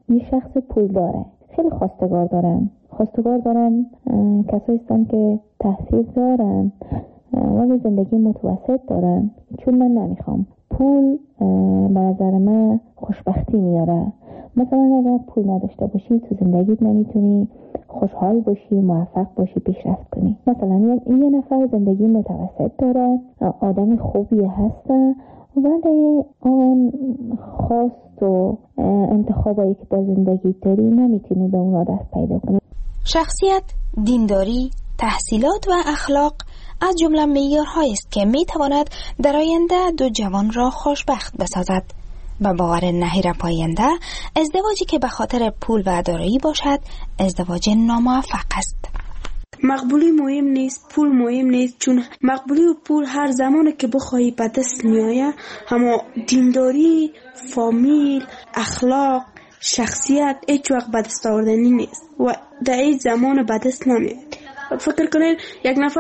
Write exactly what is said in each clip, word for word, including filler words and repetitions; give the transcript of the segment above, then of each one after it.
یه شخص پول داره، خیلی خواستگار دارن خواستگار دارن کسایی هستن که تحصیل دارن ولی زندگی متوسط دارن. چون من نمیخوام. پول به نظر من خوشبختی میاره. مثلا اگر پول نداشته باشی تو زندگیت نمیتونی خوشحال باشی، موفق باشی، پیشرفت کنی. مثلا یه نفر زندگی متوسط داره، آدم خوبی هسته ولی آن خواست و انتخابایی که در زندگی داری نمیتونی به اون دست پیدا کنی. شخصیت، دینداری، تحصیلات و اخلاق از جمله معیارهایی است که میتواند در آینده دو جوان را خوشبخت بسازد. و باور نهیر پاینده ازدواجی که به خاطر پول و دارایی باشد ازدواج ناموفق است. مقبولی مهم نیست، پول مهم نیست، چون مقبولی و پول هر زمانی که بخواهی به دست میآید، اما دینداری، فامیل، اخلاق، شخصیت هیچ وقت به دست آوردنی نیست و در این زمان به دست نمیاد. فکر کنین یک نفر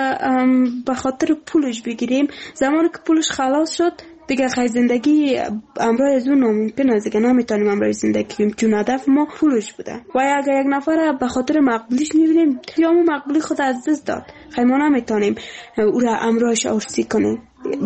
به خاطر پولش بگیریم، زمانی که پولش خلاص شد دیگه خیلی زندگی امرای از اون ناممکن است، دیگه نمیتونیم امرای زندگی کنیم چون هدف ما پولش بوده. و اگر یک نفر به خاطر مقبولیش میبینیم یا ما مقبولی خود از دست داد، خیلی ما نمیتونیم او را امرایش عرضی کنیم.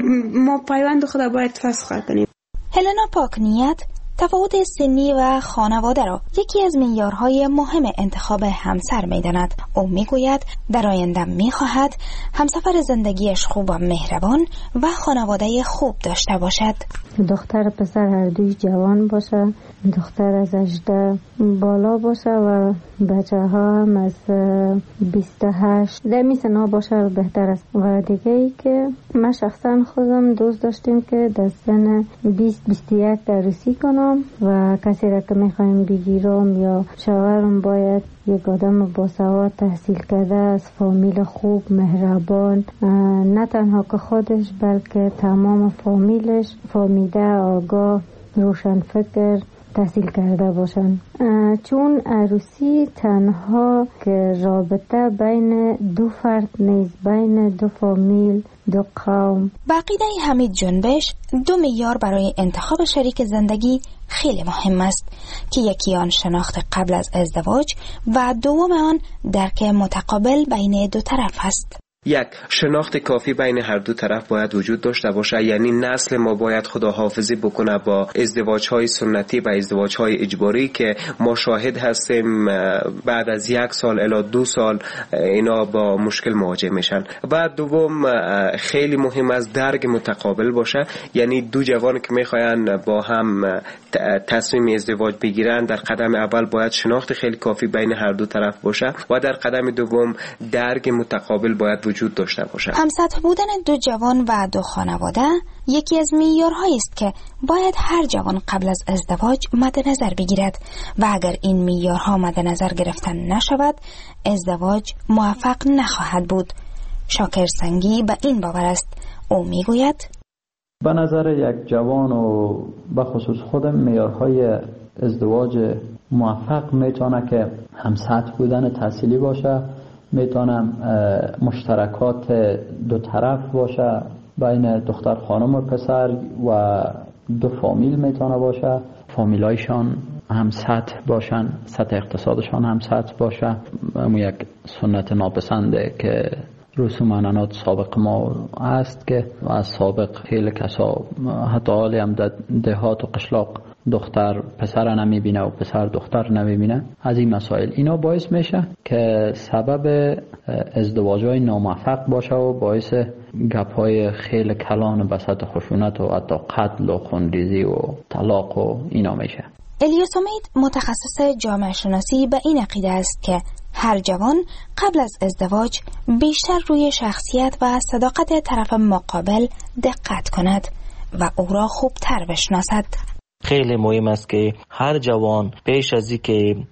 ما پیوند خود باید فسخ کنیم. هلنا پاکنیت تفاوت سنی و خانواده را یکی از معیارهای مهم انتخاب همسر می‌داند. او میگوید در آینده می‌خواهد همسفر زندگیش خوب و مهربان و خانواده خوب داشته باشد. دختر پسر هر دوی جوان باشه، دختر از هجده بالا باشه و بچه ها هم از بیست و هشت در می سنا باشه بهتر است. و دیگه ای که من شخصا خودم دوست داشتیم که در سن بیست بیست و یک عروسی کنم و کسی را که میخوایم بگیرم یا شوهرم باید یک آدم باسواد تحصیل کرده از فامیل خوب مهربان، نه تنها که خودش بلکه تمام فامیلش فامیده آگاه روشن فکر تحصیل کرده باشن. چون عروسی تنها که رابطه بین دو فرد نیست، بین دو فامیل، دو قوم. بقیده حمید جنبش دو معیار برای انتخاب شریک زندگی خیلی مهم است که یکی آن شناخت قبل از ازدواج و دوم آن درک متقابل بین دو طرف است. یک، شناخت کافی بین هر دو طرف باید وجود داشته باشه. یعنی نسل ما باید خداحافظی بکنه با ازدواج‌های سنتی و ازدواج‌های اجباری که ما شاهد هستیم بعد از یک سال الی دو سال اینا با مشکل مواجه میشن. و دوم خیلی مهم است درک متقابل باشه. یعنی دو جوان که میخواین با هم تصمیم ازدواج بگیرن، در قدم اول باید شناخت خیلی کافی بین هر دو طرف باشه و در قدم دوم درک متقابل باید وجود داشته باشه. همسطح بودن دو جوان و دو خانواده یکی از معیارهایی است که باید هر جوان قبل از ازدواج مد نظر بگیرد و اگر این معیارها مد نظر گرفته نشود ازدواج موفق نخواهد بود. شاکر سنگی به این باور است. او میگوید به نظر یک جوان و به خصوص خودم معیارهای ازدواج موفق میتونه که همسطح بودن تحصیلی باشه، میتونم مشترکات دو طرف باشه بین دختر خانم و پسر و دو فامیل میتونه باشه، فامیلایشان هم سطح باشن، سطح اقتصادشان هم سطح باشه. اما یک سنت ناپسنده که رسوم عنعنات سابق ما است که از سابق خیلی کسا حتی حالی هم در دهات و قشلاق دختر پسر نمیبینه و پسر دختر نمیبینه. از این مسائل اینا باعث میشه که سبب ازدواج‌های ناموفق باشه و باعث گپ‌های خیلی کلان بساط خشونت و حتی قتل و خونریزی و طلاق و اینا میشه. الیاس امید متخصص جامعه شناسی به این عقیده است که هر جوان قبل از ازدواج بیشتر روی شخصیت و صداقت طرف مقابل دقت کند و او را خوبتر بشناسد. خیلی مهم است که هر جوان پیش از اینکه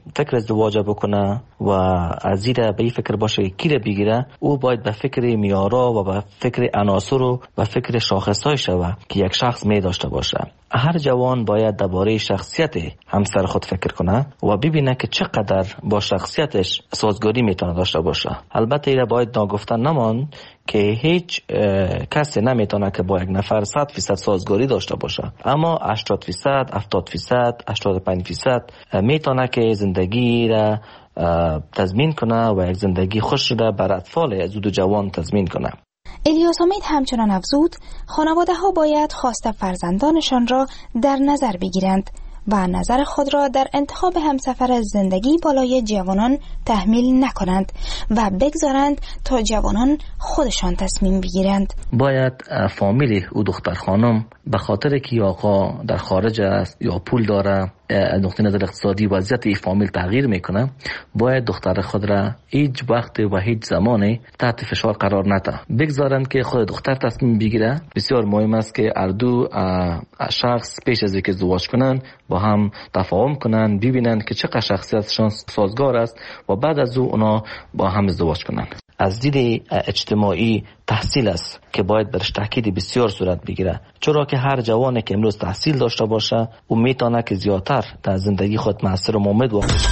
فکر ازدواج بکنه و از زیر به این فکر باشه کی را بگیره، او باید به فکر میارا و به فکر عناصر و به فکر شاخصهای شوه که یک شخص می داشته باشه. هر جوان باید درباره شخصیت همسر خود فکر کنه و ببینه که چقدر با شخصیتش سازگاری میتونه داشته باشه. البته ایره باید ناگفته نمان که هیچ کسی نمیتونه که با یک نفر صد فیصد سازگاری داشته باشه، اما هشتاد فیصد، هفتاد فیصد، هشتاد و پنج فیصد میتونه که زندگی را تضمین کنه و یک زندگی خوش را بر اطفال از دو جوان تضمین کنه. الیاس امید همچنان افزود خانواده ها باید خواست فرزندانشان را در نظر بگیرند و نظر خود را در انتخاب همسفر زندگی بالای جوانان تحمیل نکنند و بگذارند تا جوانان خودشان تصمیم بگیرند. باید فامیل او دختر خانم به خاطر که آقا در خارج است یا پول داره، از نقطه نظر اقتصادی وضعیت این فامیل تغییر میکنه، باید دختر خود را هیچ وقت و هیچ زمانی تحت فشار قرار نده، بگذارند که خود دختر تصمیم بگیره. بسیار مهم است که هر دو شخص پیش از اینکه ازدواج کنن با هم تفاهم کنن، ببینن که چقدر شخصیتشان سازگار است و بعد از او اونا با هم ازدواج کنن. از دید اجتماعی تحصیل است که باید برش تاکید بسیار صورت بگیره، چرا که هر جوانی که امروز تحصیل داشته باشه او میتونه که زیادتر در زندگی خود مؤثر و مؤمن واقع بشه.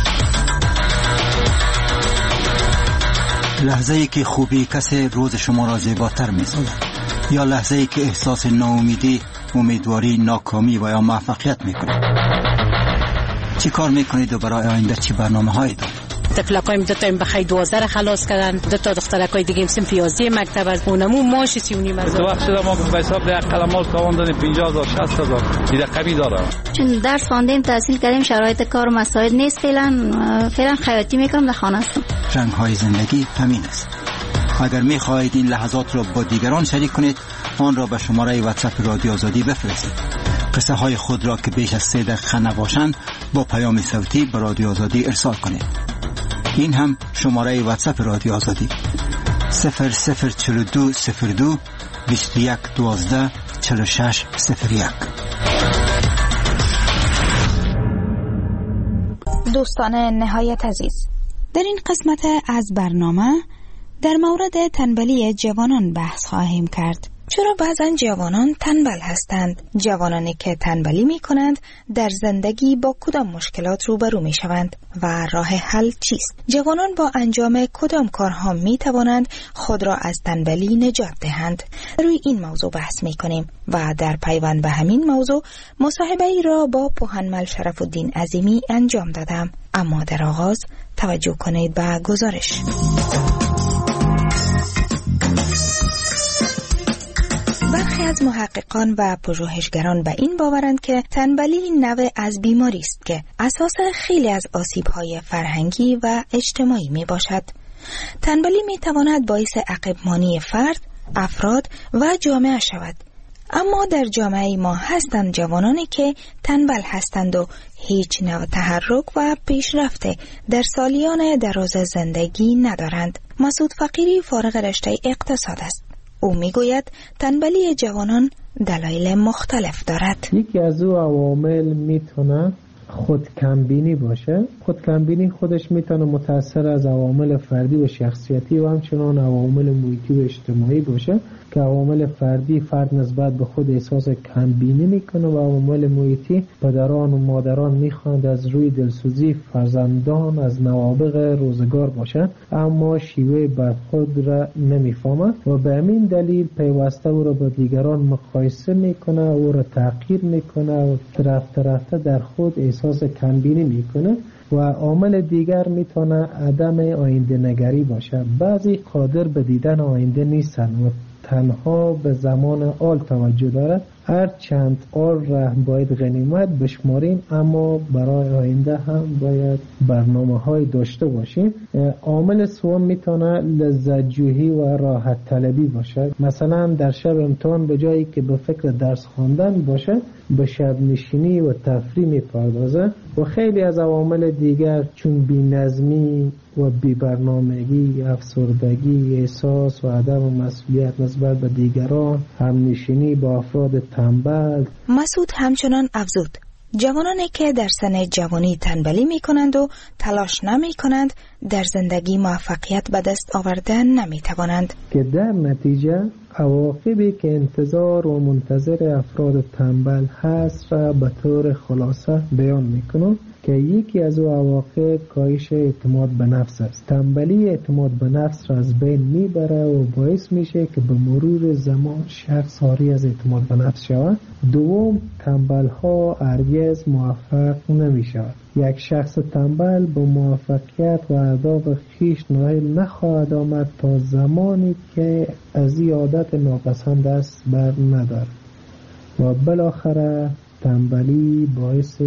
لحظه ای که خوبی کسی روز شما را زیباتر می‌سازد، یا لحظه ای که احساس ناامیدی، امیدواری، ناکامی و یا موفقیت میکنید. چی کار میکنید و برای آینده چی برنامه‌هایی دارید؟ تفلکایم دو تا بخای دوازده را خلاص کردن، دو تا دخترکای دیگه هم سنف یازده مکتب از اونمو ماش سی و نیم هزار. تو وقت شده ما به حساب ده قلماش تاوان دادیم پنجاه هزار شصت هزار دیگه قوی داره. چون درس خواندیم تحصیل کردیم شرایط کار مساعد نیست، فعلا فعلا خیاطی میکنم در خانه هستم. رنگ های زندگی همین است. اگر میخواهید این لحظات را با دیگران شریک کنید، آن را به شماره واتساپ رادیو آزادی بفرستید. قصه های خود را که بیش از سه دقیقه نباشند با پیام صوتی به رادیو آزادی ارسال کنید. این هم شماره واتساپ رادیو آزادی صفر صفر چهل و دو صفر دو بیست و یک دوازده چهل و شش صفر یک. دوستان نهایت عزیز، در این قسمت از برنامه در مورد تنبلی جوانان بحث خواهیم کرد. چرا بعضا جوانان تنبل هستند؟ جوانانی که تنبلی می کنند در زندگی با کدام مشکلات روبرو می شوند و راه حل چیست؟ جوانان با انجام کدام کارها می توانند خود را از تنبلی نجات دهند؟ روی این موضوع بحث می کنیم و در پیوند به همین موضوع مصاحبه ای را با پوهنمل شرف الدین عظیمی انجام دادم. اما در آغاز توجه کنید به گزارش. برخی از محققان و پژوهشگران به این باورند که تنبلی نوع از بیماری است که اساس خیلی از آسیب‌های فرهنگی و اجتماعی می باشد. تنبلی می تواند باعث عقب‌مانی فرد، افراد و جامعه شود. اما در جامعه ما هستند جوانانی که تنبل هستند و هیچ نوع تحرک و پیشرفت در سالیان دراز زندگی ندارند. مسعود فقیری فارغ رشته اقتصاد است. او میگوید تنبلی جوانان دلایل مختلف دارد. یکی از او عوامل میتونه خود کمبینی باشه. خود کمبینی خودش میتونه متأثر از عوامل فردی و شخصیتی و همچنان عوامل محیطی و اجتماعی باشه که عوامل فردی فرد نسبت به خود احساس کمبینی میکنه و عوامل محیطی پدران و مادران میخواند از روی دلسوزی فرزندان از نوابغ روزگار باشند، اما شیوه برخورد را نمیفهمند و به همین دلیل پیوسته او را با دیگران مقایسه میکنه، او را تحقیر میکنه و رفته رفته در خود احساس کمبینی میکنه. و عامل دیگر میتونه عدم آینده نگری باشه. بعضی قادر به دیدن آینده نیستن و تنها به زمان آل توجه دارد. هر چند آل را باید غنیمت بشماریم، اما برای آینده هم باید برنامه های داشته باشیم. عامل سوم میتونه لذت جویی و راحت طلبی باشه. مثلا در شب امتحان به جایی که به فکر درس خواندن باشه به شب نشینی و تفریح میپردازه. و خیلی از عوامل دیگر چون بی‌نظمی و بی‌برنامگی، افسردگی، احساس و عدم مسئولیت نسبت به دیگران، همنشینی با افراد تنبل. مسعود همچنان افزود جوانانی که در سن جوانی تنبلی می کنند و تلاش نمی کنند در زندگی موفقیت به دست آوردن نمی توانند. که در نتیجه عواقبی که انتظار و منتظر افراد تنبل هست را به طور خلاصه بیان می کنم که یکی از او عواقب کاهش اعتماد به نفس است. تنبلی اعتماد به نفس را از بین میبره و باعث میشه که به مرور زمان شخص عاری از اعتماد به نفس شود. دوم، تنبل ها هرگز موفق نمی شود. یک شخص تنبل به موفقیت و اهداف خویش نائل نخواهد آمد تا زمانی که از این عادت ناپسند دست بر ندارد و بالاخره تنبلی باعث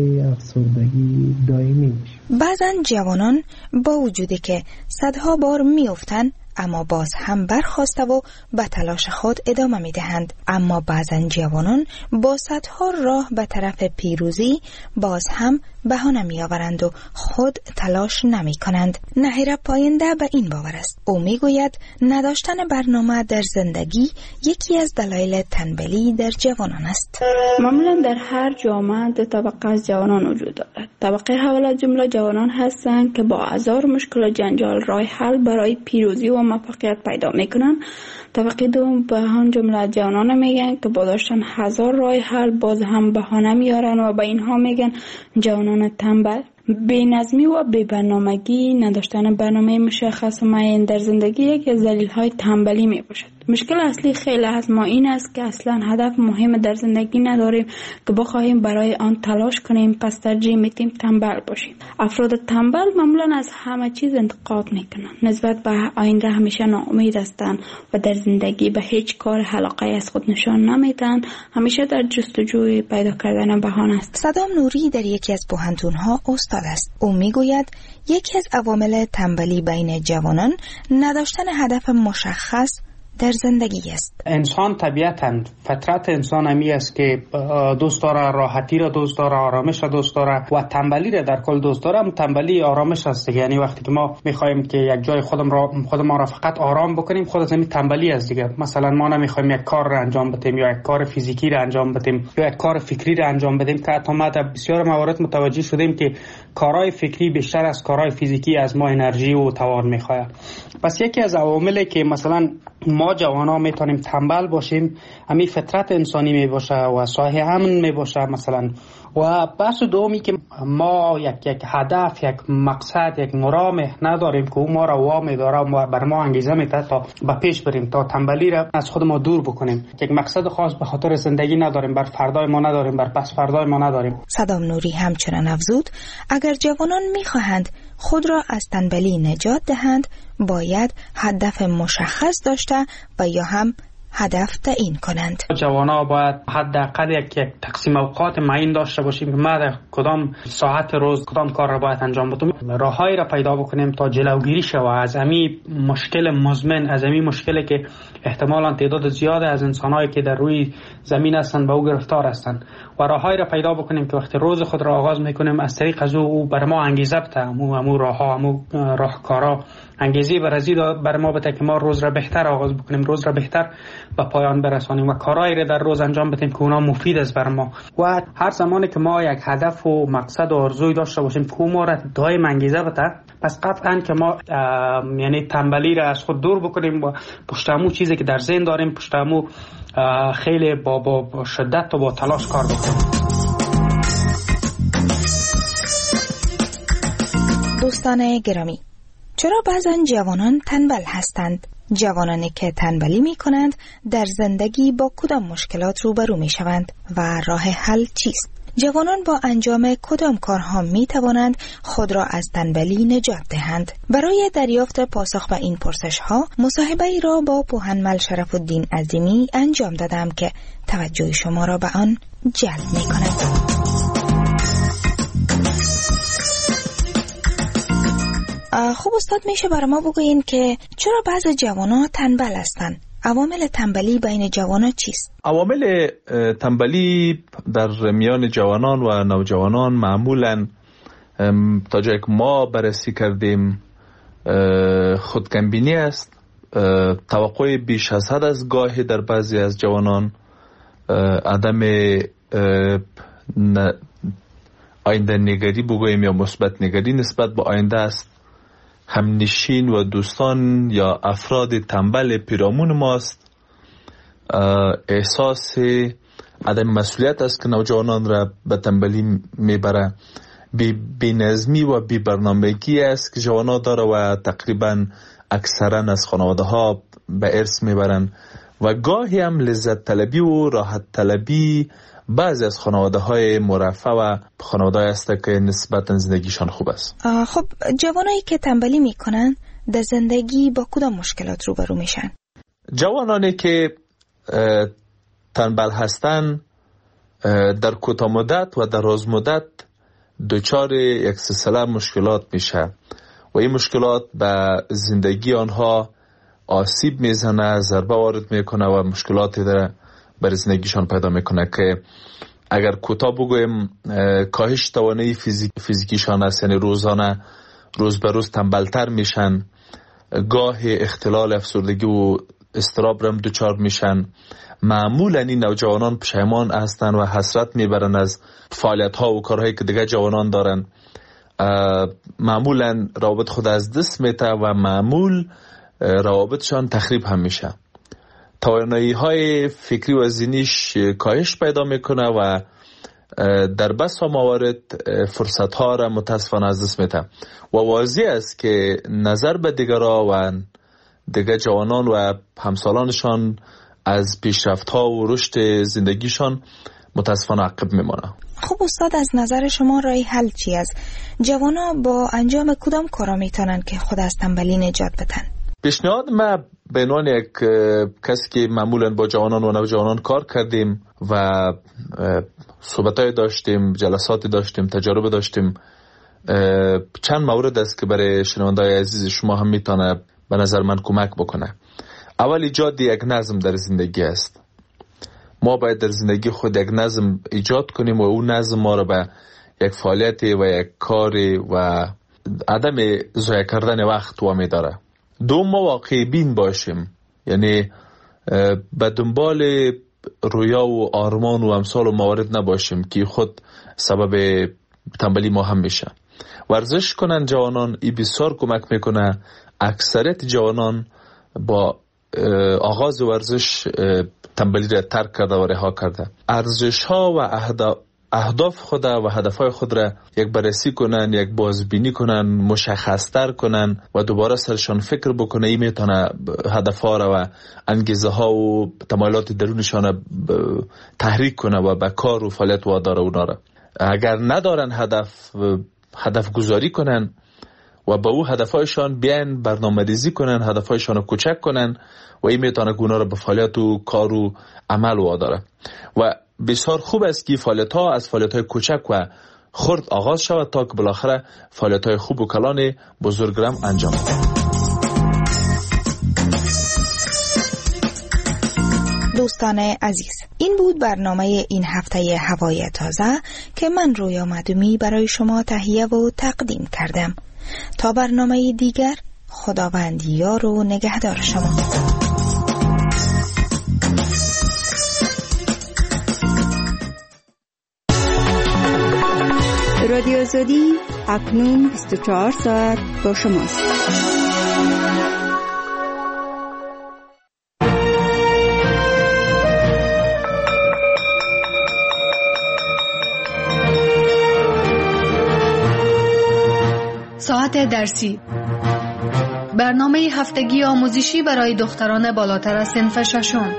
افسردگی دائمی میشه. بعضا جوانان با وجودی که صدها بار میافتند اما باز هم برخاسته و به تلاش خود ادامه می دهند. اما بعضا جوانان با صدها راه به طرف پیروزی باز هم بهانه می آورند و خود تلاش نمی کنند. نهیر پاینده به این باور است. او می گوید نداشتن برنامه در زندگی یکی از دلایل تنبلی در جوانان است. معمولا در هر جامعه دو طبقه از جوانان وجود دارد. طبقه اول از جمله جوانان هستند که با هزار مشکل و جنجال راه حل برای پیروزی و موفقیت پیدا میکنن. طبقه دوم به هم جمله جوانان میگن که با داشتن هزار راه حل باز هم بهانه میارن و به اینها میگن جوانان تنبل. بی‌نظمی و بی‌برنامگی، نداشتن برنامه مشخص و معین در زندگی یکی از دلایل تنبلی میباشد. مشکل اصلی خیلی از ما این است که اصلا هدف مهم در زندگی نداریم که بخواهیم برای آن تلاش کنیم، پس ترجیح میدیم تنبل باشیم. افراد تنبل معمولا از همه چیز انتقاد میکنن، نسبت به آینده همیشه ناامید هستند و در زندگی به هیچ کار علاقه از خود نشان نمیدن، همیشه در جستجوی پیدا کردن بهانه است. صدام نوری در یکی از پوهنتون‌ها استاد است. او میگوید یکی از عوامل تنبلی بین جوانان نداشتن هدف مشخص در زندگی است. انسان طبیعتاً فطرت انسان همی است که دوست داره راحتی را دوست داره، آرامش را دوست داره و تنبلی را در کل دوست داره. تنبلی آرامش است. یعنی وقتی که ما میخوایم که یک جای خودم را خودمان را فقط آرام بکنیم، خود از همین تنبلی است دیگه. مثلا ما نمیخوایم یک کار را انجام بدیم یا یک کار فیزیکی را انجام بدیم یا یک کار فکری را انجام بدیم که حتی ما در بسیار موارد متوجه شدیم که کارهای فکری بیشتر از کارهای فیزیکی از ما انرژی و توان میخواد. پس یکی از عواملی که مثلا ما جوانا میتونیم تنبل باشیم همین فطرت انسانی می باشه و صاحب امن می باشه مثلا. و بحث دومی که ما یک یک هدف، یک مقصد، یک مرام نداریم که او ما را وامی داره و بر ما انگیزه میده تا به پیش بریم، تا تنبلی را از خود ما دور بکنیم. یک مقصد خاص به خاطر زندگی نداریم، بر فردای ما نداریم، بر پس فردای ما نداریم. صدام نوری همچنان افزود اگر جوانان میخواهند خود را از تنبلی نجات دهند باید هدف مشخص داشته و یا هم هدف تعیین کنند. جوانا باید حداقل یک یک تقسیم اوقات معین داشته باشیم که ما در کدام ساعت روز کدام کار را باید انجام بدیم. راههایی را پیدا بکنیم تا جلوگیری شود از همین مشکل مزمن، از همین مشکلی که احتمالاً تعداد زیاد از انسانایی که در روی زمین هستند به او گرفتار هستند و راههایی را پیدا بکنیم که وقتی روز خود را آغاز میکنیم از طریق از او بر ما انگیزه بده، امو امو راهها، امو راهکارا انگیزه برازی بر ما بده که ما روز را بهتر آغاز بکنیم، روز را بهتر به پایان برسانیم و کارهایی را در روز انجام بدیم که اونا مفید است بر ما. و هر زمانی که ما یک هدف و مقصد و آرزوی داشته باشیم که ما را دائم انگیزه بده، پس قطعاً که ما یعنی تنبلی را از خود دور بکنیم و پشتمو چیزی که در ذهن داریم پشتمو خیلی با, با, با شدت و با تلاش کار بکنیم. دوستان گرامی، چرا بعضا جوانان تنبل هستند؟ جوانانی که تنبلی می کنند در زندگی با کدام مشکلات روبرو می شوند و راه حل چیست؟ جوانان با انجام کدام کارها می توانند خود را از تنبلی نجات دهند؟ برای دریافت پاسخ به این پرسش ها مصاحبه ای را با پوهنمل شرف الدین عظیمی انجام دادم که توجه شما را به آن جلب می کند. خوب استاد، میشه برای ما بگوین که چرا بعضی جوانان تنبل هستند؟ عوامل تنبلی بین جوانان چیست؟ عوامل تنبلی در میان جوانان و نوجوانان معمولاً تا جایی که ما بررسی کردیم خودکمبینی است، توقع بیش از حد از گاهی در بعضی از جوانان، عدم آینده نگری بگوییم یا مثبت نگری نسبت به آینده است. همنشین و دوستان یا افراد تنبل پیرامون ماست. احساس عدم مسئولیت است که نوجوانان را به تنبلی میبره. بی نظمی و بی برنامگی است که جوانان داره و تقریبا اکثرا از خانواده ها به ارث میبرن و گاهی هم لذت طلبی و راحت طلبی بعضی از خانواده های مرفه و خانواده های است که نسبتا زندگیشان خوب است. خب جوانایی که تنبلی میکنن در زندگی با کدام مشکلات روبرو میشن؟ جوانانی که تنبل هستن در کوتاه مدت و در دراز مدت دچار یک سلسله مشکلات میشه و این مشکلات به زندگی آنها آسیب میزنه، ضربه وارد میکنه و مشکلاتی در بر زندگیشان پیدا میکنه که اگر کوتاه بگویم کاهش توانایی فیزیک فیزیکیشان است، یعنی روزانه روز به روز تنبلتر میشن، گاه اختلال افسردگی و اضطراب رم دچار میشن. معمولا این نوجوانان پشیمان هستن و حسرت میبرن از فعالیت ها و کارهایی که دیگه جوانان دارن. معمولا روابط خود از دست میته و معمول روابطشان تخریب هم میشه. توانایی های فکری و ذهنیش کاهش پیدا میکنه و در بسا موارد فرصت ها را متاسفانه از دست میده و واضح است که نظر به دیگران و دیگر جوانان و همسالانشان از پیشرفت ها و رشد زندگیشان متاسفانه عقب میمانه. خب استاد، از نظر شما راه حل چی است؟ جوانا با انجام کدام کارا میتونن که خود از تنبلی نجات بدن؟ پیشنهاد ما به عنوان یک کسی که معمولا با جوانان و نوجوانان کار کردیم و صحبتای داشتیم، جلساتی داشتیم، تجارب داشتیم، چند مورد است که برای شنونده‌های عزیز شما هم میتونه به نظر من کمک بکنه. اول ایجاد یک نظم در زندگی است. ما باید در زندگی خود یک نظم ایجاد کنیم و اون نظم ما رو به یک فعالیت و یک کار و عدم ضایع کردن وقت وامی داره. دو، ما واقعی بین باشیم، یعنی به دنبال رویا و آرمان و امثال و موارد نباشیم که خود سبب تنبلی ما هم میشه. ورزش کنن جوانان، این بسیار کمک میکنه. اکثریت جوانان با آغاز ورزش تنبلی را ترک کرده و رها کرده. ارزش ها و اهداف خود و هدفهای خود را یک بررسی کنن، یک بازبینی کنن، مشخص‌تر کنن و دوباره سرشان فکر بکنه. این میتونه هدفها را و انگیزه ها و تمایلات درونشان تحریک کنه و به کار و فعالیت واداره اونا را. اگر ندارن هدف، هدف گذاری کنن و با او هدفهایشان بیان برنامه‌ریزی کنن، هدفهایشان رو کوچک کنن و این میتونه اونا را به فعالیت و کار و عمل واداره. و بسیار خوب است که فعالیت ها از فعالیت های کوچک و خرد آغاز شود تا که بالاخره فعالیت های خوب و کلان بزرگ را انجام دهد. دوستان عزیز، این بود برنامه این هفته هوای تازه که من رویا مدومی برای شما تهیه و تقدیم کردم. تا برنامه دیگر، خداوند یار و نگهدار شما. رادیو آزادی اکنون بیست و چهار ساعت با شماست. ساعت درسی، برنامه هفتگی آموزشی برای دختران بالاتر از صنف ششم.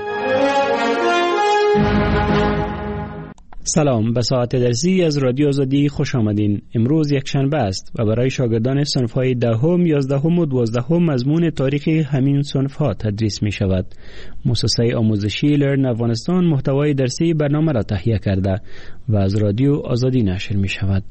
سلام، به ساعت درسی از رادیو آزادی خوش آمدین. امروز یک شنبه است و برای شاگردان صنف‌های دهم، یازدهم و دوازدهم مضمون تاریخ همین صنف‌ها تدریس می شود. مؤسسه آموزشی لرن افغانستان محتوای درسی برنامه را تهیه کرده و از رادیو آزادی نشر می شود.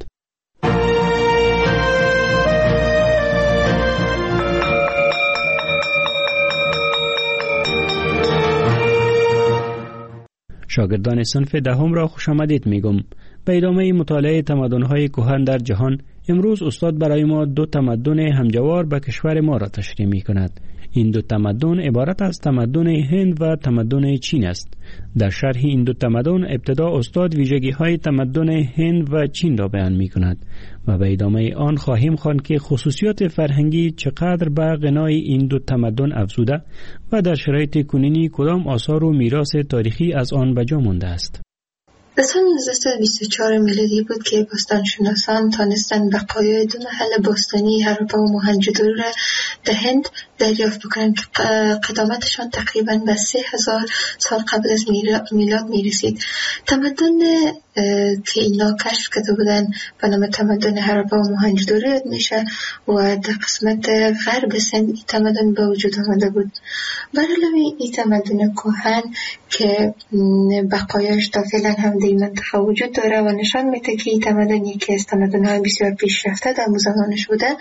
شاگردان صنف دهم را خوش آمدید میگم. به ادامه مطالعه تمدن‌های کهن در جهان، امروز استاد برای ما دو تمدن همجوار به کشور ما را تشریح می کند. این دو تمدن عبارت از تمدن هند و تمدن چین است. در شرح این دو تمدن ابتدا استاد ویژگی های تمدن هند و چین را بیان می کند و به ادامه آن خواهیم خواند که خصوصیات فرهنگی چقدر به غنای این دو تمدن افزوده و در شرایط کنونی کدام آثار و میراث تاریخی از آن به جا مانده است. در سال نوزده صد و بیست و چهار میلادی بود که باستانشناسان تانستند بقایای دو محل باستانی هراپا و موهنجودارو را در هند دریافت بکنند که قدامتشان تقریباً به سه هزار سال قبل از میلاد میرسید. تمدن که اینا کشف کرده بودن به نام تمدن هراپا و موهنجودارو یاد میشه و در قسمت غرب سند این تمدن به وجود آمده بود. بر علاوه این تمدن کهن که بقایاش تا فعلا هم در این منطقه وجود داره و نشان میده که این تمدن یکی از تمدن‌های بسیار پیشرفته در زمانش بوده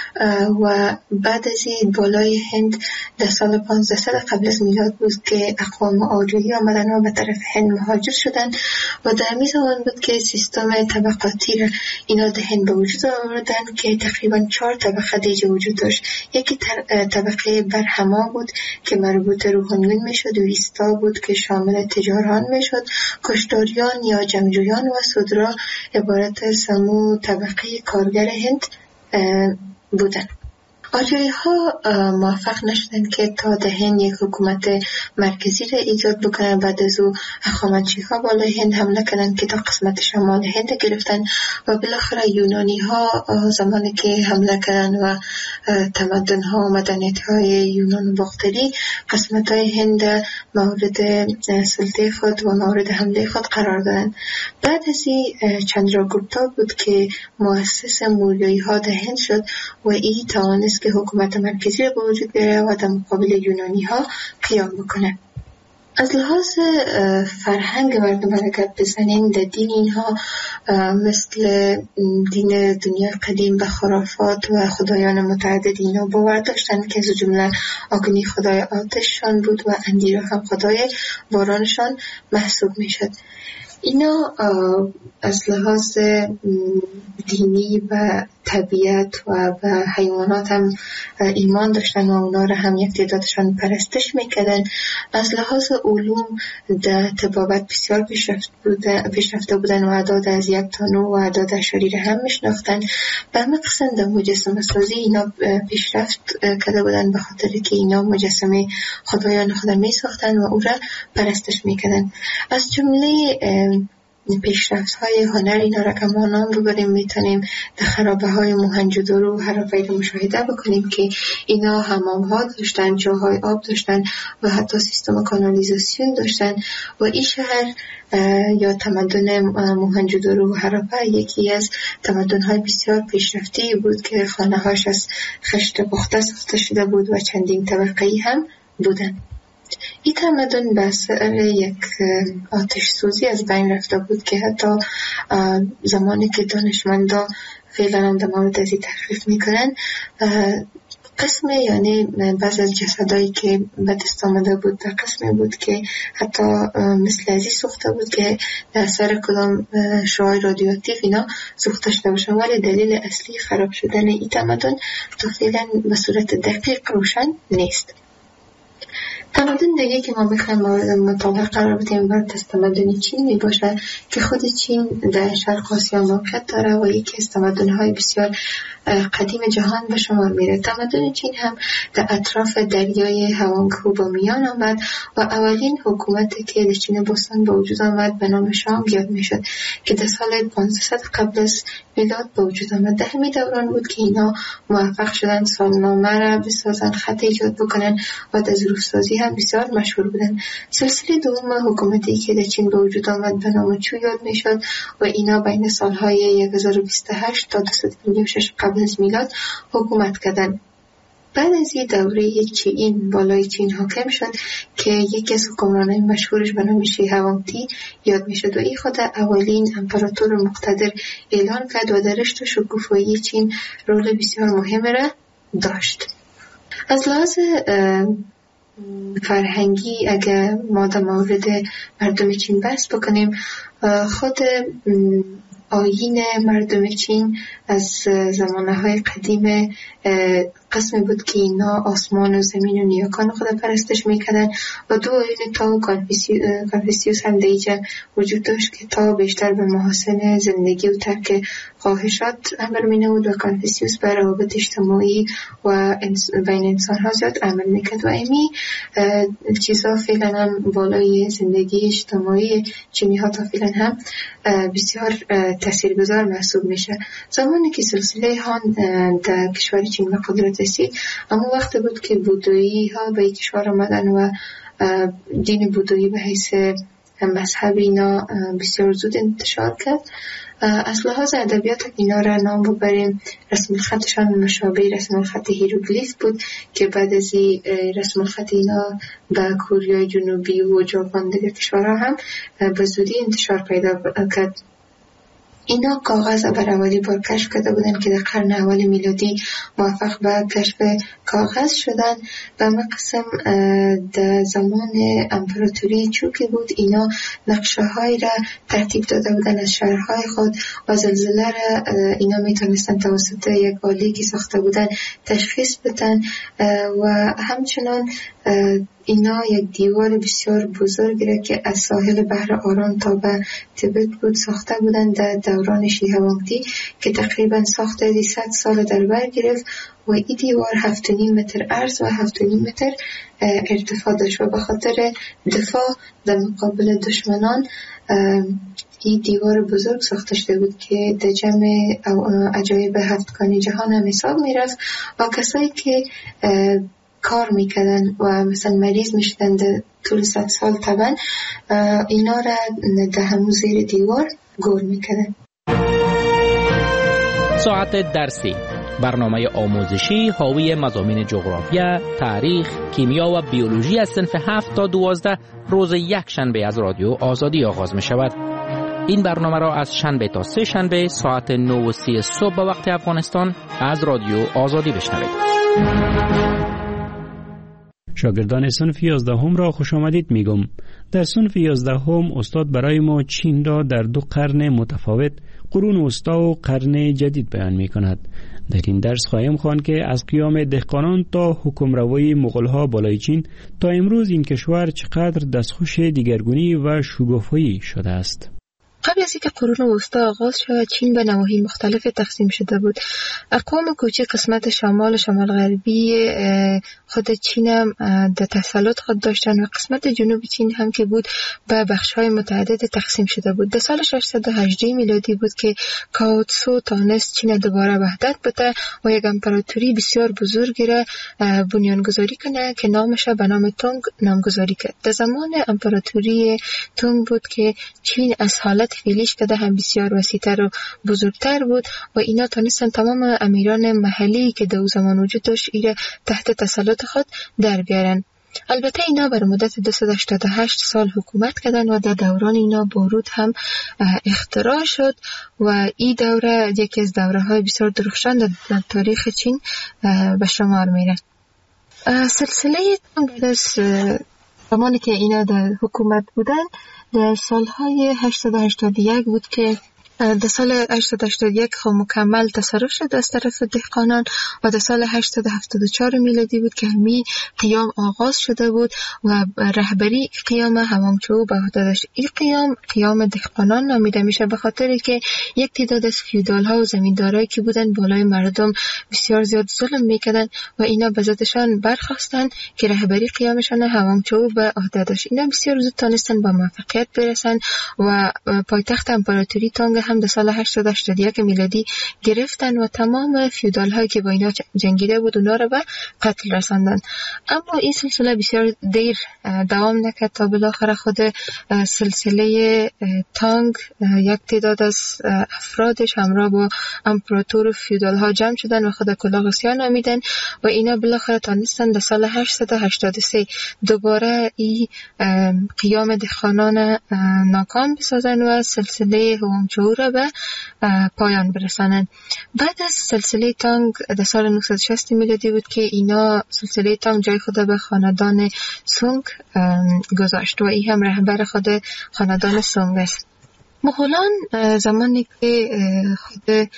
و بعد از این بالای هند در سال پانزده قبل از میلاد بود که اقوام آریایی آمدن و به طرف هند مهاجر شدن و در همین زمان بود که سیستم طبقاتی را اینا در هند به وجود آوردن که تقریبا چهار طبقه دیگه وجود داشت. یکی طبقه برهما بود که مربوط روحانیون میشد و ویستا بود که شامل تجاران میشد. کشتاریان یا جنگجویان و سودرا عبارت از سمو طبقه کارگر هند بودن. آریایی ها موفق نشدن که تا دهن یک حکومت مرکزی را ایجاد بکنن. بعد از او هخامنشی ها بالای هند حمله کردن که تا قسمت شمال هند گرفتن و بالاخره یونانی ها زمانی که حمله کردن و تمدن ها و مدنیت های یونان باختری قسمت های هند مورد سلطه خود و مورد حمله خود قرار دادن. بعد از این چندراگوپتا بود که مؤسس موریایی ها در هند شد و این توانست که حکومت مرکزی را به وجود بیاره و در مقابل یونانی ها قیام بکنه. از لحاظ فرهنگ مردم اگر بزنیم در دین اینها مثل دین دنیا قدیم به خرافات و خدایان متعدد اینا باور داشتن که از جمله آگنی خدای آتششان بود و اندیرا هم خدای بارانشان محسوب می شد. اینا از لحاظ دینی و طبیعت و به حیوانات هم ایمان داشتن و اونا را هم یک تعدادشان پرستش میکردن. از لحاظ علوم در طبابت بسیار پیشرفته بودن و اعداد از یک تا نه و اعداد اشاری را هم میشناختن. به همه قسم در مجسمه سازی اینا پیشرفت کرده بودن به خاطر که اینا مجسمه خدایان خدا میساختن و او را پرستش میکردن. از جمله پیشرفت های هنر اینا را که ما نام ببریم میتونیم در خرابه های موهنجودارو و هراپا را مشاهده بکنیم که اینا حمام ها داشتن، جاهای آب داشتن و حتی سیستم کانالیزاسیون داشتن و این شهر یا تمدن موهنجودارو و هراپا یکی از تمدن های بسیار پیشرفته بود که خانه هاش از خشت پخته ساخته شده بود و چندین طبقه‌ای هم بودن. این تمدن به اثر یک آتش سوزی از بین رفته بود که حتی زمانی که دانشمندا فعلا هم در مورد از این تحقیق میکنن قسم یعنی بعض از جسدایی که به دست آمده بود در قسمی بود که حتی مثل ازی سوخته بود که در اثر کدام شعاع رادیواکتیو اینا سوخته شده باشن، ولی دلیل اصلی خراب شدن این تمدن تا فعلا به صورت دقیق روشن نیست. تمدن دیگه که ما بخوایم مورد مطالعه قرار بدیم برد از تمدن چین می باشه که خود چین در شرق آسیا موقعیت داره و یکی از تمدن‌های بسیار قدیم جهان به شمار میره. تمدن چین هم در اطراف دریای هوانگهو با میان آمد و اولین حکومتی که در چین باستان به وجود آمد به نام شانگ یاد میشد که در سال پانصد قبل از میلاد به وجود آمد. در همین دوران بود که اینا موفق شدن سالنامه را بسازن، خط ایجاد بکنن و در ظروف‌سازی هم بسیار مشهور بودن. سلسله دوم حکومتی که در چین به وجود آمد به نام چو یاد میشد و اینا بین سالهای هزار و بیست و هشت تا دویست و پنجاه و شش قبل از میلاد حکومت کردند. بعد از این دوره چین بالای چین حاکم شد که یکی از حکمرانای مشهورش به نام شی هوانگتی یاد میشد و این خود اولین امپراتور مقتدر اعلان کرد و در رشد شکوفایی چین رول بسیار مهم را داشت. از لحاظ فرهنگی اگر ما در مورد مردم چین بحث بکنیم، خود آیین مردم چین از زمانه های قدیم قسمی بود که اینا آسمان و زمین و نیاکان خود پرستش میکردن و دو آیین تا و کانفیسیوس هم دیجا وجود داشت که تا بیشتر به محاسن زندگی و ترک خواهشات عمل مینود و کانفیسیوس به روابط اجتماعی و بین انسان ها زیاد عمل میکرد و ایمی چیزا فعلا هم بالای زندگی اجتماعی چینی ها تا فعلا هم بسیار تاثیرگذار محسوب میشه. زمانی که سلسله هان در کشور چین به قدرت رسید اما وقت بود که بودایی ها به کشور آمدن و دین بودایی به حیث مذهب اینا بسیار زود انتشار کرد. از لحاظ ادبیات اینا را نام ببریم رسم الخطشان مشابه رسم الخط هیروگلیف بود که بعد از این رسم الخط اینا به کره جنوبی و ژاپن دیگر کشورها هم به زودی انتشار پیدا کرد. اینا کاغذ بر اولی بار کشف کرده بودن که در قرن اول میلادی موفق به کشف کاغذ شدن و مقسم در زمان امپراتوری چوکی بود اینا نقشه های را ترتیب داده بودن از شهرهای خود و زلزله را اینا میتونستن توسط یک آلی که ساخته بودن تشخیص بدن و همچنان اینا یک دیوار بسیار بزرگی را که از ساحل بحر آرام تا به تبت بود ساخته بودند در دوران شیه وانگتی که تقریبا ساخته صد سال در بر گرفت و این دیوار هفت و نیم متر عرض و هفت و نیم متر ارتفاع داشت و به خاطر دفاع در مقابل دشمنان این دیوار بزرگ ساخته شده بود که در جمع عجایب هفتگانی جهان هم حساب می رفت و کسایی که کار میکردن و مثلا مریض میشدن در طول صد سال طبعا اینا را در همون زیر دیوار گور میکردن. ساعت درسی، برنامه آموزشی حاوی مضامین جغرافیا، تاریخ، کیمیا و بیولوژی از صنف هفت تا دوازده روز یک شنبه از رادیو آزادی آغاز می شود. این برنامه را از شنبه تا سه شنبه ساعت نه و سی صبح به وقت افغانستان از رادیو آزادی بشنوید. شاگردان صنف یازدهم را خوش آمدید میگم. در صنف یازدهم استاد برای ما چین را در دو قرن متفاوت، قرون وسطی و قرن جدید بیان می کند. در این درس خواهیم خواند که از قیام دهقانان تا حکمروی مغول‌ها بالای چین تا امروز این کشور چقدر دستخوش دیگرگونی و شگفت‌هایی شده است. قبل از اینکه قرون وسطی آغاز شود چین به نواحی مختلف تقسیم شده بود. اقوام کوچک قسمت شمال و شمال غربی خود چین هم در تسلط خود داشتن و قسمت جنوب چین هم که بود به بخش‌های متعدد تقسیم شده بود. در سال ششصد و هجده میلادی بود که کاو تسو تانست چین دوباره وحدت بده و یک امپراتوری بسیار بزرگی را بنیانگذاری کنه که نامش به نام تونگ نامگذاری کرد. در زمان امپراتوری تونگ بود که چین از حالت فعلیش که هم بسیار وسیع‌تر و بزرگتر بود و اینا تونستن تمام امیران محلی که در اون زمان وجود داشت ایره تحت تسلط خود در بیارن. البته اینا بر مدت دویست و هشتاد و هشت سال حکومت کردن و در دوران اینا بارود هم اختراع شد و این دوره یکی از دوره های بسیار درخشان در تاریخ چین به شمار میره. سلسله بعد از زمانی که اینا در حکومت بودن در سالهای هشتصد و هشتاد و یک بود که در سال هشتصد و هشتاد و یک خب مکمل تصرف شد از طرف دهقانان و در سال هشتصد و هفتاد و چهار میلادی بود که همین قیام آغاز شده بود و رهبری قیام همامچو به عهده داشت. این قیام قیام دهقانان نامیده میشه به خاطر که یک تعداد از فیودال ها و زمیندارایی که بودن بالای مردم بسیار زیاد ظلم میکردن و اینا به ذاتشان برخواستن که رهبری قیامشان همامچو به عهده داشت. اینا بسیار زود تونستن با موفقیت برسن و پایتخت امپراتوری تونگ هم در سال هشتصد و هشتاد و یک میلادی گرفتن و تمام فیودال هایی که با اینا جنگیده بود اونا رو به قتل رساندن. اما این سلسله بسیار دیر دوام نکرد تا بالاخره خود سلسله تانگ یک تعداد از افرادش همراه با امپراتور و فیودال ها جمع شدن و خود کلاغسیا نامیدن و اینا بالاخره تونستن در سال هشتصد و هشتاد و سه دوباره این قیام دهقانان ناکام بسازن و سلسله هوانگچو را به پایان برسانند. بعد از سلسله تانگ در سال نهصد و شصت میلادی بود که اینا سلسله تانگ جای خود به خاندان سونگ گذاشت و این هم رهبر خود خاندان سونگ است. مغولان زمانی که خود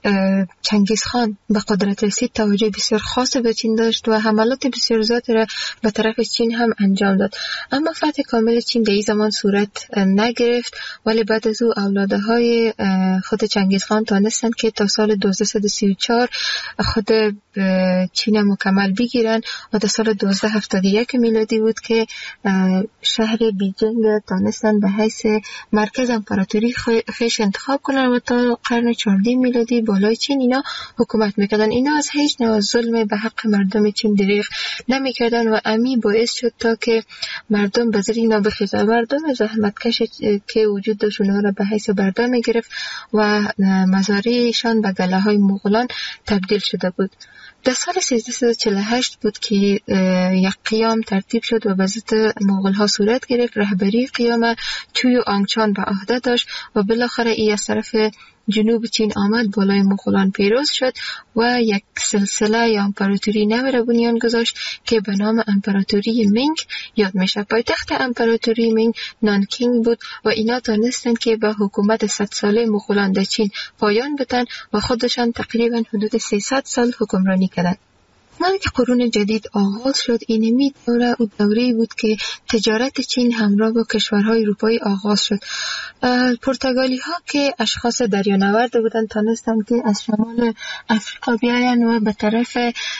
چنگیز خان به قدرت رسید توجه بسیار خاص به چین داشت و حملات بسیار زیادی را به طرف چین هم انجام داد. اما فتح کامل چین در این زمان صورت نگرفت، ولی بعد از او اولاده های خود چنگیز خان تانستند که تا سال دوازده سی و چهار خود چین مکمل بگیرن و تا سال دوازده هفتاد و یک میلادی بود که شهر بیجینگ تانستند به حیث مرکز امپراتوری خیش انتخاب کنن و تا قرن چهاردهم میلادی بالای چین اینا حکومت میکردن. اینا از هیچ نوع ظلم به حق مردم چین دریغ نمیکردن و امی باعث شد تا که مردم به زیر اینا بخیزن. مردم زحمتکش که وجود داشت اونها را به حیث بردار میگرفت و مزارعشان به گله های مغولان تبدیل شده بود. در سال سیزده و چهل و هشت بود که یک قیام ترتیب شد و به ضد مغول ها صورت گرفت. رهبری قیام چوی آنگچان به عهده داشت و بالاخره ای از طرف جنوب چین آمد، بالای مغولان پیروز شد و یک سلسله یا امپراتوری نو را بنیان گذاشت که به نام امپراتوری مینگ یاد میشه. پایتخت امپراتوری مینگ نانکینگ بود و اینا تانستند که به حکومت صد ساله مغولان در چین پایان بدن و خودشان تقریبا حدود سیصد سال حکمرانی کردند. وقتی که قرون جدید آغاز شد، اینمی دوره او دوره‌ای بود که تجارت چین همراه با کشورهای اروپایی آغاز شد. پرتغالی ها که اشخاص دریانورد بودند تانستند که از شمال افریقا بیاین و به طرف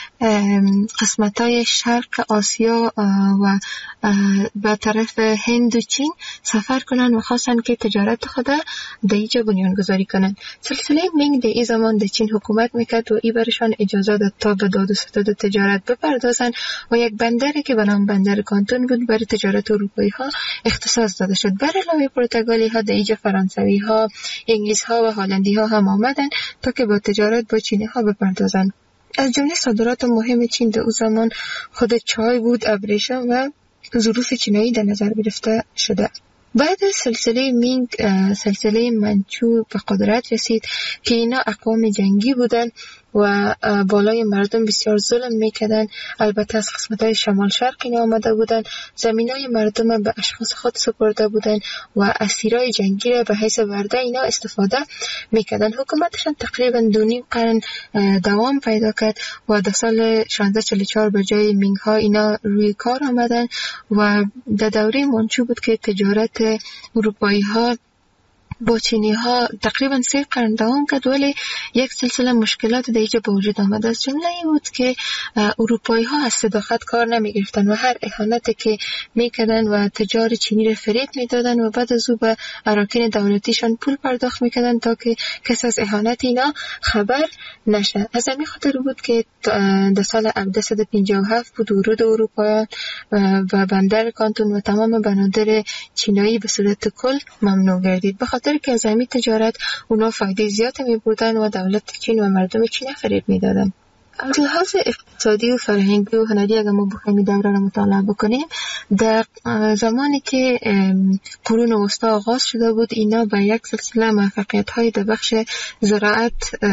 قسمت‌های شرق آسیا و به طرف هند و چین سفر کنند و خواستند که تجارت خود در اینجا بنیان گذاری کنند. سلسله مینگ در این زمان در چین حکومت میکرد و ای برشان اجازه داد تا به داد و ستد تجارت بپردازند و یک بندری که به نام بندر کانتون بود برای تجارت اروپایی ها اختصاص داده شد. بر علاوه پرتغالی ها در اینجا فرانسوی ها، انگلیس ها و هلندی ها هم آمدند تا که با تجارت با چینی ها بپردازند. از جمله صادرات مهم چین در اون زمان خود چای بود، ابریشم و ظروف چینایی در نظر گرفته شده. بعد از سلسله مینگ سلسله منچو به قدرت رسید که اینا اقوام جنگی بودن و بالای مردم بسیار ظلم میکردن. البته از قسمت‌های شمال شرق اینا آمده بودن، زمینای مردم به اشخاص خود سپرده بودن و اسیرای جنگی را به حیث ورده اینا استفاده میکردن. حکومتشان تقریبا دو نیم قرن دوام پیدا کرد و در سال شانزده چهل و چهار به جای مینگ ها اینا روی کار آمدن و در دوره منچو بود که تجارت اروپایی ها با چینی ها تقریبا سه قرن دوام کرد، ولی یک سلسله مشکلات در اینجا به وجود آمد. از جمله این بود که اروپایی ها از صداقت کار نمی گرفتن و هر اهانتی که می کردن و تجار چینی را فریب می دادن و بعد از او به اراکین دولتیشان پول پرداخت می کردن تا که کس از اهانت اینا خبر نشه. از همین خاطر بود که در سال هفتصد و پنجاه و هفت بود ورود اروپایان و بندر کانتون و تمام بنادر چینایی به صورت کل ممنوع گردید. بخاطر که از همین تجارت اونا فایده زیاد می بردن و دولت چین و مردم چین فریب می دادن. از لحاظ اقتصادی و فرهنگی و هنری اگر ما بخوایم دوره را مطالعه بکنیم، در زمانی که قرون وسطا آغاز شده بود اینا به یک سلسله موفقیت های در بخش زراعت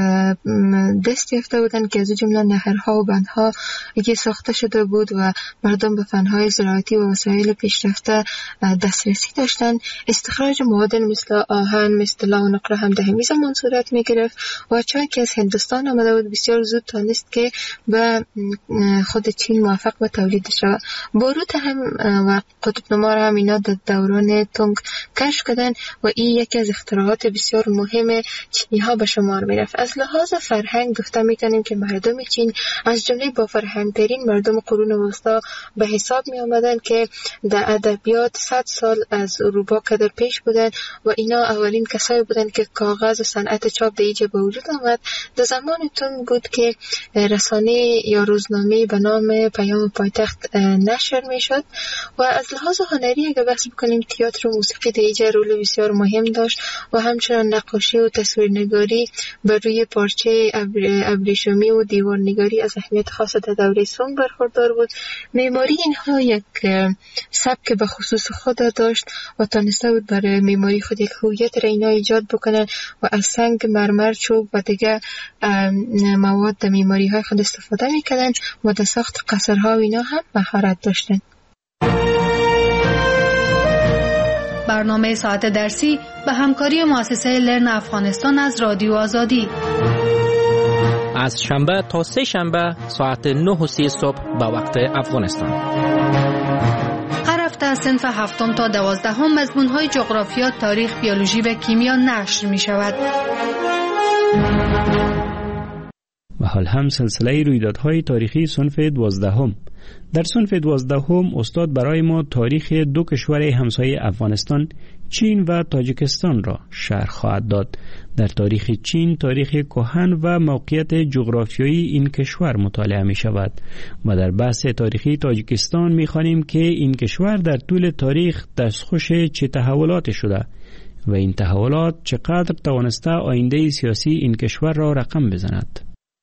دست یافته بودند که از جمله نهرها و بندها که ساخته شده بود و مردم به فنهای زراعتی و وسایل پیشرفته دسترسی داشتند. استخراج مواد مثل آهن، مثل لا و نقره هم در همین زمان صورت می گرفت و چای که از هندوستان آمده بود بسیار زود تانست که به خود چین موفق به تولید شود. باروت هم و قطب نما هم اینا در دوران تونگ کشف کردن و این یکی از اختراعات بسیار مهم چینی ها به شمار می رفت. از لحاظ فرهنگ گفته می کنیم که مردم چین از جمله با فرهنگ ترین مردم قرون وسطا به حساب می آمدن که در ادبیات صد سال از اروپا قدر پیش بودن و اینا اولین کسایی بودن که کاغذ و صنعت چاپ در اینجا به وجود آمد. در زمان تونگ بود که رسانه یا روزنامه به نام پیام پایتخت نشر می شد و از لحاظ هنری اگر بحث بکنیم تئاتر و موسیقی در اینجا رول بسیار مهم داشت و همچنان نقاشی و تصویرنگاری بر روی پارچه ابریشمی و دیوارنگاری از اهمیت خاص در دوره سونگ برخوردار بود. معماری اینها یک سبک به خصوص خود داشت و تانسته بود برای معماری خود یک هویت را اینا ایجاد بکنن و از سنگ، مرمر، چوب و دیگر مواد در معماری های خود استفاده میکردن و در ساخت قصرها و اینا هم مهارت داشتن. برنامه ساعت درسی به همکاری مؤسسه لرن افغانستان از رادیو آزادی. از شنبه تا سه شنبه ساعت نه و سی صبح به وقت افغانستان. هر هفته صنف هفتم تا دوازدهم مضمون‌های جغرافیا، تاریخ، بیولوژی و کیمیا نشر می شود. و حال هم سلسله رویدادهای تاریخی صنف دوازدهم. در صنف دوازدهم استاد برای ما تاریخ دو کشور همسایه افغانستان، چین و تاجیکستان را شرح خواهد داد. در تاریخ چین تاریخ کهن و موقعیت جغرافیایی این کشور مطالعه می شود و در بحث تاریخی تاجیکستان می خوانیم که این کشور در طول تاریخ دستخوش چه تحولاتی شده و این تحولات چقدر توانسته آینده سیاسی این کشور را رقم بزند.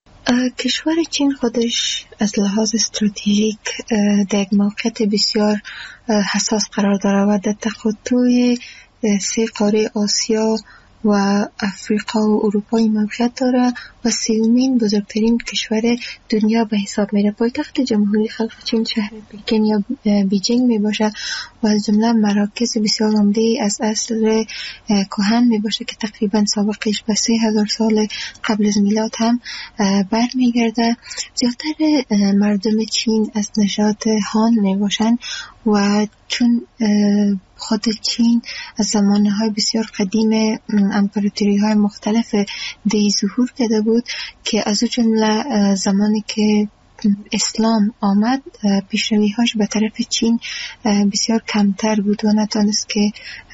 کشور چین خودش از لحاظ استراتژیک در یک موقعیت بسیار حساس قرار دارد و در تخطی سه قاره آسیا و افریقا و اروپا موقعیت داره و سومین بزرگترین کشور دنیا به حساب میره. پایتخت جمهوری خلق چین شهر پکن یا بیجینگ می باشه و از جمله مراکز بسیار عمده از اصل کهن می باشه که تقریبا سابقش به سه هزار سال قبل از میلاد هم برمیگرده. زیادتر مردم چین از نژاد هان می باشن و چون خود چین از زمانهای بسیار قدیم امپراتوری های مختلف دی ظهور کرده بود که از اون جمله زمانی که اسلام آمد پیشروی هاش به طرف چین بسیار کمتر بود و نتونست که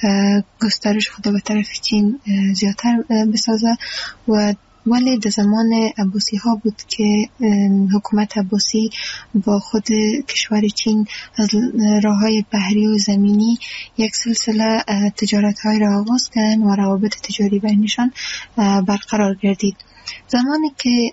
گسترش خود به طرف چین زیادتر بسازه و ولی در زمان عباسی ها بود که حکومت عباسی با خود کشور چین از راه های بحری و زمینی یک سلسله تجارت های را آغاز کردن و روابط تجاری بینشان برقرار گردید. زمانی که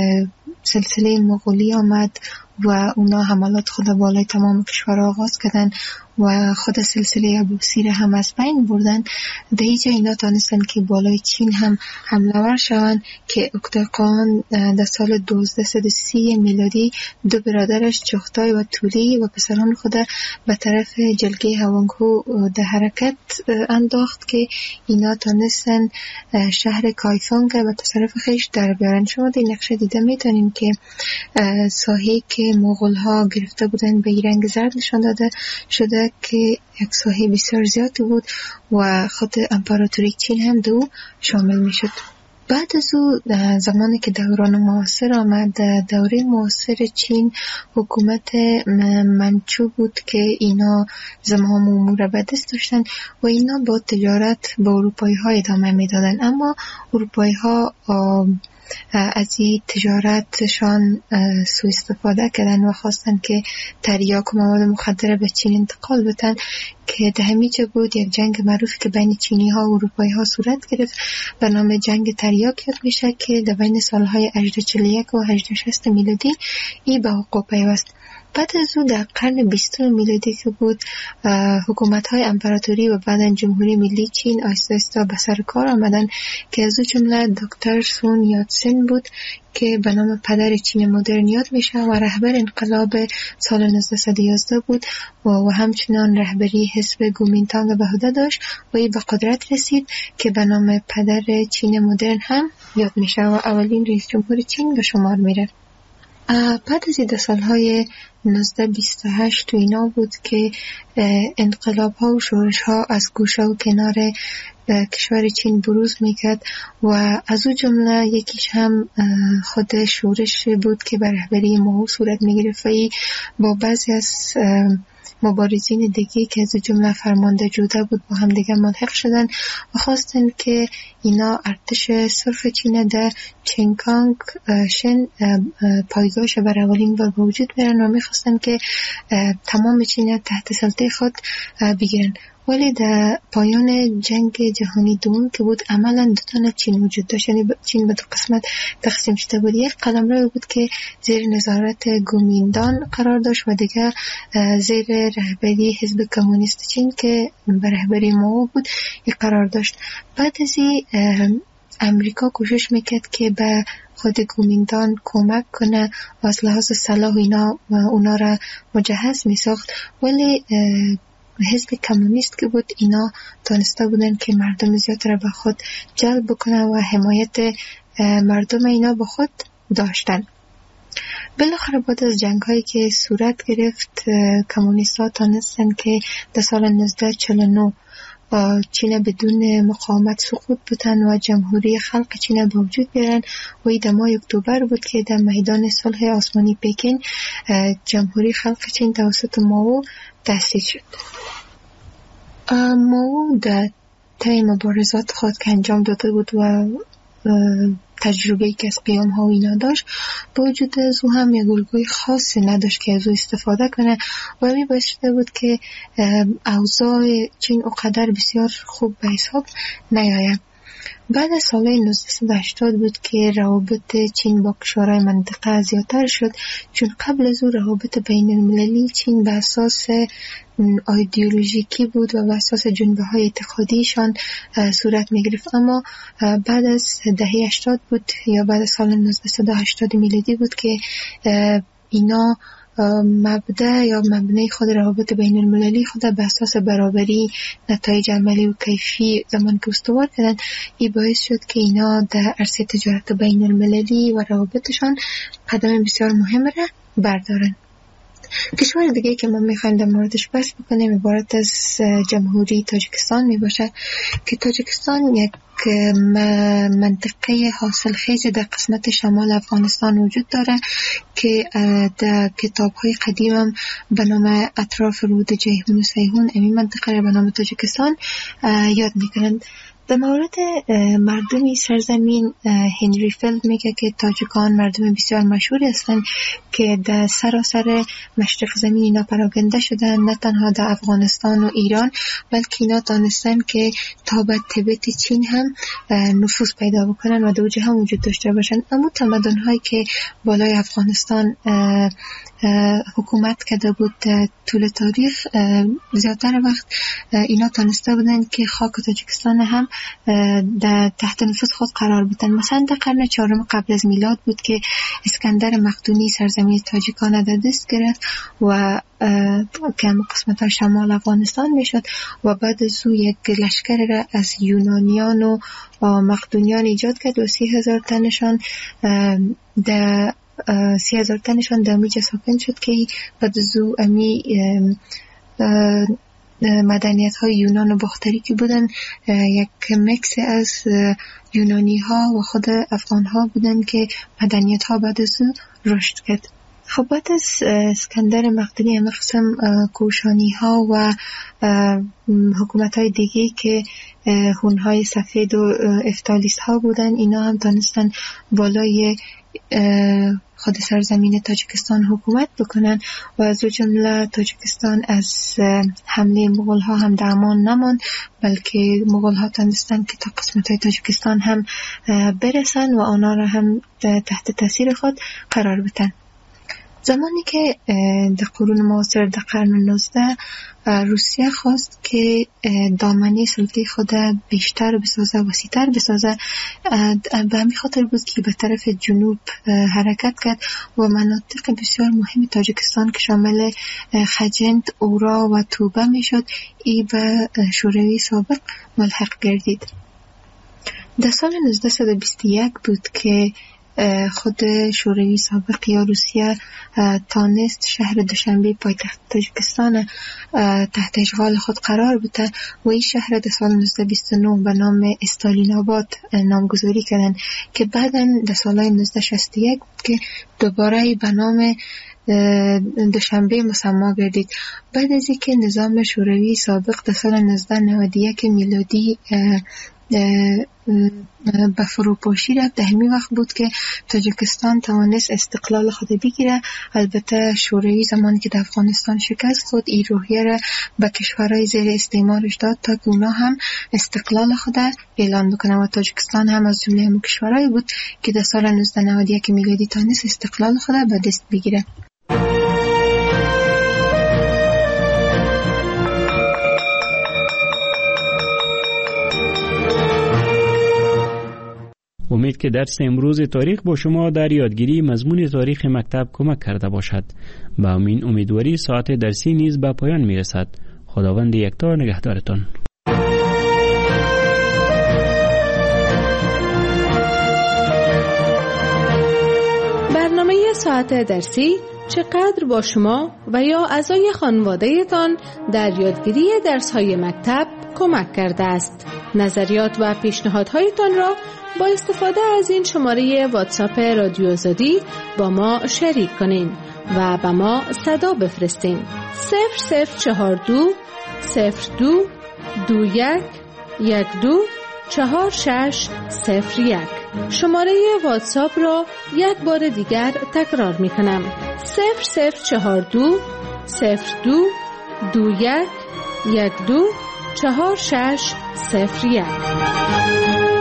سلسله مغولی آمد و اونا حملات خود بالای تمام کشور آغاز کردن و خود سلسله عباسی را هم از بین بردن، در اینجا اینا تانستن که بالای چین هم حمله ور شوند که اکتاقان در سال دوازده و سی میلادی دو برادرش چغتای و تولی و پسران خود به طرف جلگه هوانگهو در حرکت انداخت که اینا تانستن شهر کایفانگ و تصرف خیش در بیارن. شما در نقشه دیده میتونیم که ساحه که مغول ها گرفته بودن به رنگ زرد نشان داده شده که یک ساحه بسیار زیادی بود و خود امپراتوری چین هم دو شامل می شد. بعد از او زمانی که دوران معاصر آمد، دوره معاصر چین حکومت منچو بود که اینا زمام امور به دست داشتن و اینا با تجارت با اروپایی ها ادامه می دادن، اما اروپایی ها از این تجارتشان سوء استفاده کردن و خواستن که تریاک و مواد مخدر به چین انتقال بدن که در همیجا بود یک جنگ معروفی که بین چینی ها و اروپایی ها صورت گرفت به نام جنگ تریاک یاد میشه که در بین سالهای هجده و چهل و یک و هجده و شصت میلادی ای به وقوع پیوست. بعد از او در قرن بیستم میلادی که بود حکومت های امپراتوری و بعداً جمهوری ملی چین آهسته آهسته به سر کار آمدن که از او جمله دکتر سون یاتسن بود که به نام پدر چین مدرن یاد میشه و رهبر انقلاب سال نوزده و یازده بود و, و همچنان رهبری حزب کومینتانگ به عهده داشت و ای به قدرت رسید که به نام پدر چین مدرن هم یاد میشه و اولین رئیس جمهور چین به شمار میره. بعد از این سالهای نوزده و بیست و هشت تو اینا بود که انقلاب ها و شورش ها از گوشه و کنار کشور چین بروز میکرد و از او جمله یکیش هم خود شورش بود که به رهبری ماو صورت میگرفت و با بعضی از مبارزین دیگه که از جمله فرمانده جوده بود با هم دیگه ملحق شدن و خواستن که اینا ارتش صرف چین در چینکانگ شن پایگاهش بر اولین بار به وجود بیارن و میخواستن که تمام چین تحت سلطه خود بگیرن. ولی در پایان جنگ جهانی دوم که بود عملا دو تا چین وجود داشت، یعنی چین به دو قسمت تقسیم شده بود. یک قلمرو بود که زیر نظارت کومینتان قرار داشت و دیگه زیر رهبری حزب کمونیست چین که به رهبری ماو بود یک قرار داشت. بعد از این امریکا کوشش میکرد که به خود کومینتان کمک کنه و از لحاظ سلاح اینا و اونا را مجهز میساخت، ولی حزب کمونیست که بود اینا تانسته بودن که مردم زیاد را به خود جلب بکنه و حمایت مردم اینا به خود داشتند. بالاخره بعد از جنگ هایی که صورت گرفت کمونیست ها تانستن که در سال نوزده چهل و نه چین بدون مقاومت سقوط بودن و جمهوری خلق چین به وجود بیارن و این در ماه اکتبر بود که در میدان صلح آسمانی پکین جمهوری خلق چین توسط مائو تأسیس شد. مائو در طی مبارزات خود که انجام داده بود و تجربه‌ای که از قیام ها و اینا داشت، با وجود از او هم یک الگوی خاصی نداشت که از او استفاده کنه و می باعث شده بود که اوضاع چین اونقدر بسیار خوب به حساب نیاید. بعد از سال نوزده هشتاد بود که روابط چین با کشورهای منطقه زیادتر شد، چون قبل از او روابط بین المللی چین به اساس ایدئولوژیکی بود و به اساس جنبه های اعتقادیشان صورت می گرفت. اما بعد از دهه هشتاد بود یا بعد از سال نوزده هشتاد میلادی بود که اینا مبدأ یا مبنای خود روابط بین المللی خود به اساس برابری نتایج عملی و کیفی زمان که استوار کردن. این باعث شد که اینا در عرصه تجارت بین المللی و روابطشان قدم بسیار مهم را بردارن. کشور دیگه که ما میخوایم در موردش بحث بکنیم عبارت از جمهوری تاجیکستان میباشه که تاجیکستان یک منطقه حاصل خیزی در قسمت شمال افغانستان وجود داره که در کتاب‌های قدیم هم به نام اطراف رود جیهون و سیهون این منطقه را به نام تاجیکستان یاد میکنند. در مورد مردمی سرزمین هنری فیلد میگه که تاجیکان مردم بسیار مشهوری هستند که در سراسر مشرق زمین اینا پراکنده شدن، نه تنها در افغانستان و ایران بلکه اینا دانستن که تا به تبت چین هم نفوذ پیدا بکنن و دو جهان وجود داشته باشن. اما تمدن هایی که بالای افغانستان حکومت کرده بود طول تاریخ زیادتر وقت اینا تانسته بودن که خاک تاجیکستان هم در تحت نفوذ خود قرار بدن. مثلا در قرن چهارم قبل از میلاد بود که اسکندر مقدونی سرزمین تاجیکان در دست گرفت و که هم قسمت ها شمال افغانستان میشد و بعد از او یک لشکر را از یونانیان و مقدونیان ایجاد کرد و سی هزار تنشان در سی هزار تنشان در امیجا ساکن شد که بعد از او امی مدنیت های یونان و باختری که بودن یک مکس از یونانی ها و خود افغان ها بودن که مدنیت ها بعد از او رشد کرد. خب بعد از اسکندر مقدونی همه قسم کوشانی ها و حکومت های دیگه که هونهای سفید و افتالیست ها بودن اینا هم تانستن بالای خود سرزمین تاجیکستان حکومت بکنن و از جمله تاجیکستان از حمله مغول ها هم در امان نمان بلکه مغول ها تانستن که تا قسمت های تاجیکستان هم برسن و آنها را هم تحت تاثیر خود قرار بدن. زمانی که در قرون معاصر در قرن نوزده روسیه خواست که دامنه سلطه خود بیشتر بسازه و وسیع‌تر بسازه، به همین خاطر بود که به طرف جنوب حرکت کرد و مناطق بسیار مهم تاجیکستان که شامل خجند، اورا و توبه میشد ای به شوروی سابق ملحق گردید. در سال نوزده بیست و یک بود که خود شوروی سابق یا روسیه تانست شهر دوشنبه پایتخت تاجیکستان تحت اشغال خود قرار بده و این شهر در سال نوزده بیست و نه به نام استالین آباد نامگذاری کردن که بعداً در سال نوزده شصت و یک که دوباره به نام دوشنبه مسما گردید. بعد از اینکه نظام شوروی سابق در سال نوزده نود و یک میلادی به فروپاشی رفت، در همین وقت بود که تاجیکستان توانست استقلال خود بگیره. البته شوروی زمانی که در افغانستان شکست خود این روحیه را به کشورهای زیر استعمارش داد تا که اونا هم استقلال خود اعلان بکنن و تاجیکستان هم از جمله همون کشورهایی بود که در سال نوزده نود و یک میلادی توانست استقلال خود به دست بگیره. امید که درس امروز تاریخ با شما در یادگیری مضمون تاریخ مکتب کمک کرده باشد. با همین امیدواری ساعت درسی نیز به پایان می رسد. خداوند یکتا نگهدارتان. برنامه ساعت درسی چقدر با شما و یا اعضای خانواده‌تان در یادگیری درس‌های مکتب کمک کرده است. نظریات و پیشنهادهایتان را با استفاده از این شماره واتساپ رادیو آزادی با ما شریک کنین و با ما صدا بفرستین. صفر صفر چهار دو صفر دو دو یک یک دو چهار شش صفر یک. شماره واتساپ را یک بار دیگر تکرار می کنم. صفر صفر چهار دو صفر دو دو یک یک دو چهار شش صفر یک.